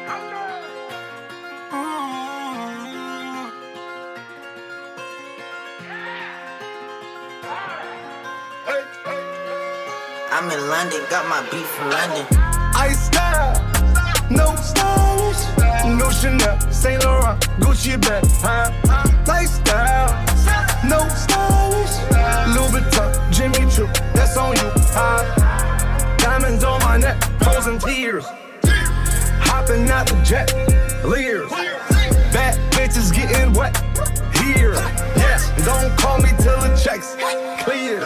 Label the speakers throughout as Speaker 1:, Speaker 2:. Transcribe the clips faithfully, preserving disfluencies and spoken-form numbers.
Speaker 1: I'm in London, got my beat from London.
Speaker 2: I style, no stylish, no Chanel, Saint Laurent, Gucci bag, huh? Lifestyle, no stylish, Louis Vuitton, Jimmy Choo, that's on you, huh? Diamonds on my neck, frozen tears, hopping out the jet, Lears, bad bitches getting wet, here, yes, don't call me till the checks clear.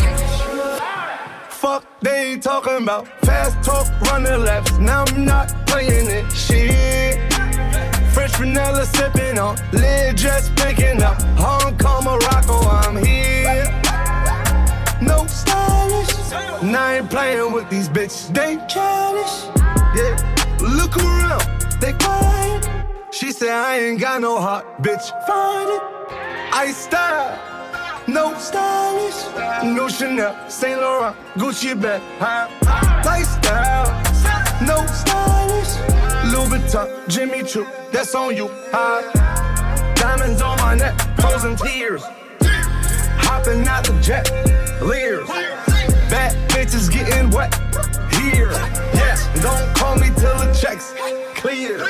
Speaker 2: Fuck, they ain't talking about fast talk, running laps. Now I'm not playing it, shit. French vanilla sipping on, lid just picking up. Hong Kong, Morocco, I'm here. No stylish, now I ain't playing with these bitches. They childish, yeah. Look around, they quiet. She said I ain't got no heart, bitch. Find it. I style. No stylish, no Chanel, Saint Laurent, Gucci bag, huh? Lifestyle, no stylish, Louis Vuitton, Jimmy Choo, that's on you, huh? Diamonds on my neck, frozen tears, hopping out the jet, Lears, bad bitches getting wet, here, yes, don't call me till the checks clear.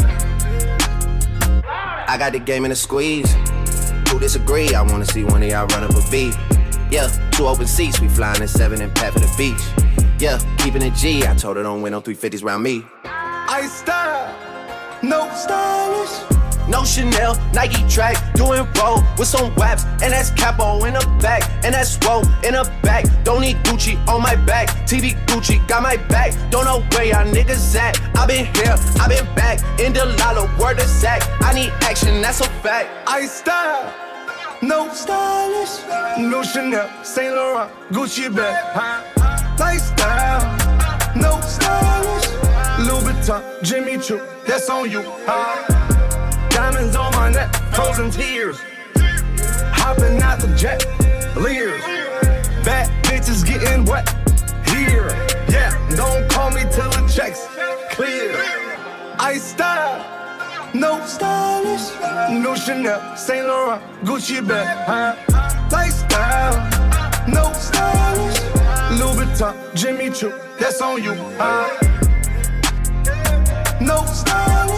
Speaker 3: I got the game in a squeeze. Who disagree? I wanna see one of y'all run up a beat. Yeah, two open seats, we flying in seven and pat for the beach. Yeah, keeping it G, I told her don't win no three fifties round me.
Speaker 2: I style, no stylish.
Speaker 3: No Chanel, Nike track, doing roll with some waps, and that's capo in the back, and that's roll in the back. Don't need Gucci on my back, T V Gucci got my back. Don't know where y'all niggas at. I been here, I been back, in the lala, word of Zach. I need action, that's a fact.
Speaker 2: I style, no stylish, no Chanel, Saint Laurent, Gucci bag, huh? Lifestyle, no stylish, Louis Vuitton, Jimmy Choo, that's on you, huh? Diamonds on my neck, frozen tears, hopping out the jet, Lears, bad bitches getting wet, here, yeah, don't call me till the checks clear. I style, no stylish, no Chanel, Saint Laurent, Gucci bag, huh? Lifestyle, no stylish, Louis Vuitton, Jimmy Choo, that's on you, huh? No stylish.